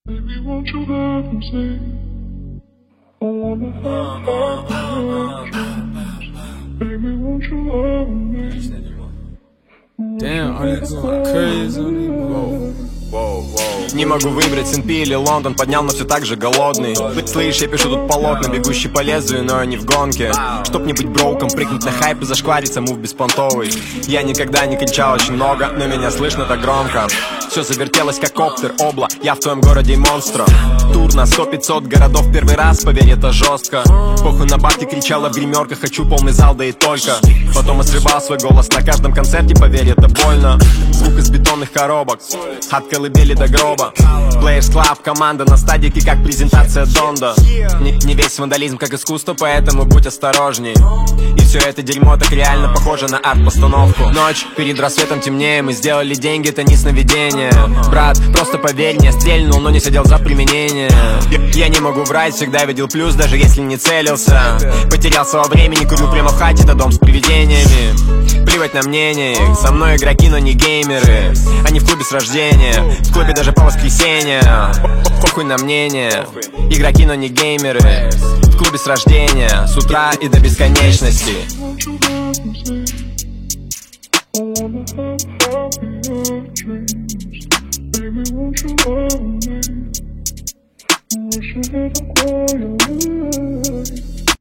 Baby, won't you let them say I wanna have your dreams. Baby, won't you love me? Damn, all these going crazy on these. Не могу выбрать Сент-Пи или Лондон, поднял, но все так же голодный. Слышь, я пишу тут полотна, бегущий по лезвию, но я не в гонке. Чтоб не быть броуком, прыгнуть на хайп и зашквариться, мув беспонтовый. Я никогда не кричал очень много, но меня слышно так громко. Все завертелось как коптер, обла, я в твоем городе монстр. Тур на 100-500 городов первый раз, поверь, это жестко. Похуй на бабки, кричала в гримерках, хочу полный зал, да и только. Потом срывал свой голос на каждом концерте, поверь, это больно. Звук из бетонных коробок, от колыбели до гроба. Players Club, команда на стадике, как презентация Донда. Не весь вандализм как искусство, поэтому будь осторожней. И все это дерьмо так реально похоже на арт-постановку. Ночь, перед рассветом темнее, мы сделали деньги, это не сновидение. Брат, просто поверь, не стрельнул, но не сидел за применение. Я не могу врать, всегда видел плюс, даже если не целился. Потерялся во времени, курю прямо в хате, это дом с привидениями. Плевать на мнение их, со мной игроки, но не геймеры. Они в клубе с рождения, в клубе даже по воскресенье. Похуй на мнение, игроки, но не геймеры. В клубе с рождения, с утра и до бесконечности. Baby, won't you love me? Wish you had a